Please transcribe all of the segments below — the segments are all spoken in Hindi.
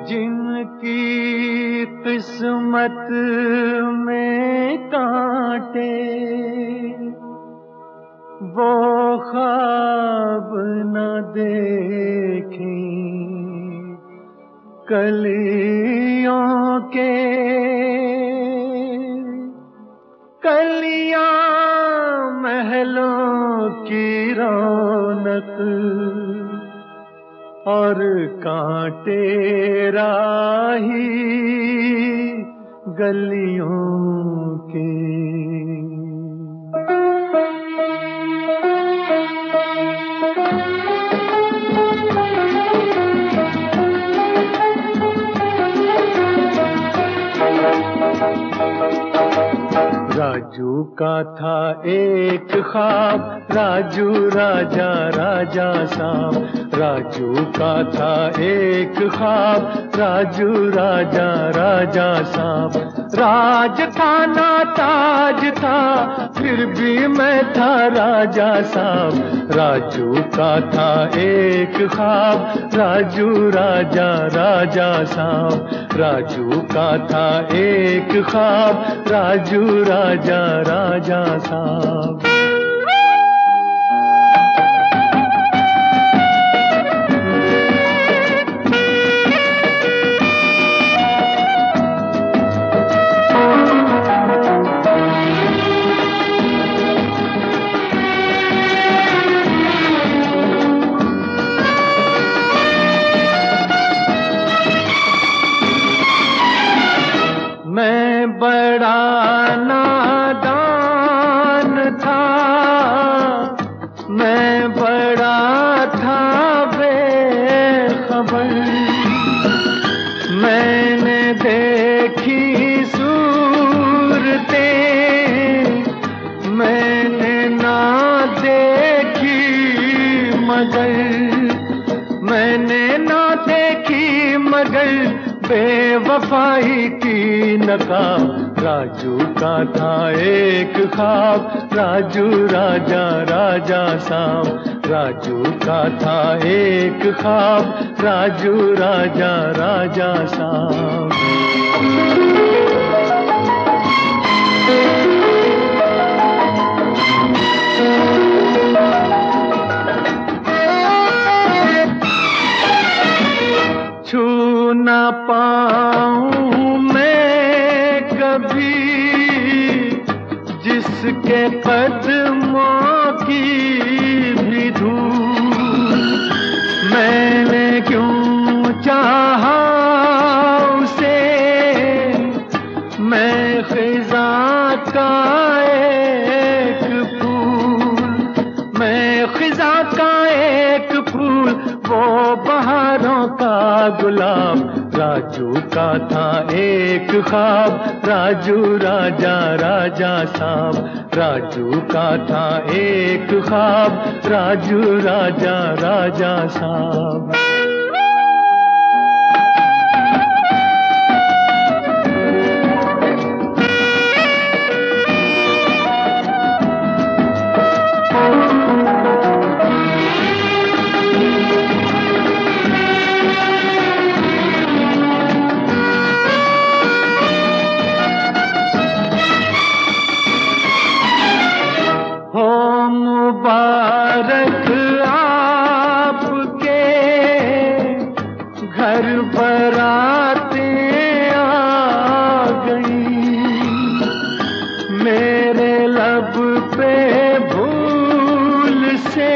जिनकी किस्मत में कांटे वो ख्वाब न देखें कलियों के। कलियां महलों की रौनक और कांटे राही गलियों के। राजू का था एक ख्वाब, राजू राजा राजा साहब। राजू का था एक ख्वाब, राजू राजा राजा साहब। राज था ना ताज था, फिर भी मैं था राजा साहब। राजू का था एक ख्वाब, राजू राजा राजा साहब। राजू का था एक ख्वाब, राजू राजा राजा साहब। मैं बड़ा नादान था, मैं बड़ा था बेखबर। मैंने देखी सूरतें, मैंने ना देखी मगर, मैंने ना देखी मगर बेवफाई की नकाब। राजू का था एक ख्वाब, राजू राजा राजा साहब। राजू का था एक ख्वाब, राजू राजा राजा साहब। छू ना पाऊं मैं कभी जिसके कदमों की भी धूल। मैंने क्यों चाहा उसे, मैं खिज़ा का एक फूल, मैं खिज़ा का एक फूल, वो बहारों का गुलाब। राजू का था एक ख्वाब, राजू राजा राजा साहब। राजू का था एक ख्वाब, राजू राजा राजा साहब। मुबारक आपके घर बरातें आ गई, मेरे लब पे भूल से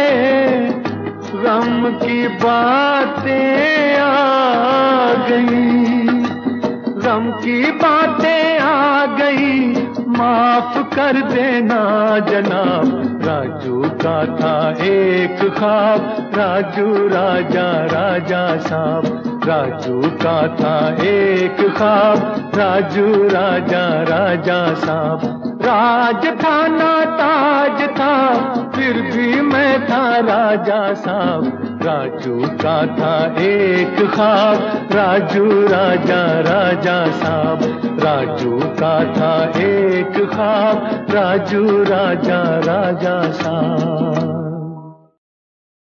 गम की बातें आ गई, गम की बातें आ गई। माफ कर देना जनाब। राजू का था एक ख्वाब, राजू राजा राजा साहब। राजू का था एक ख्वाब, राजू राजा राजा साहब। राज था ना ताज था, फिर भी मैं था राजा साहब। राजू का था एक ख्वाब, राजू राजा राजा साहब। राजू का था एक ख्वाब, राजू राजा राजा साहब।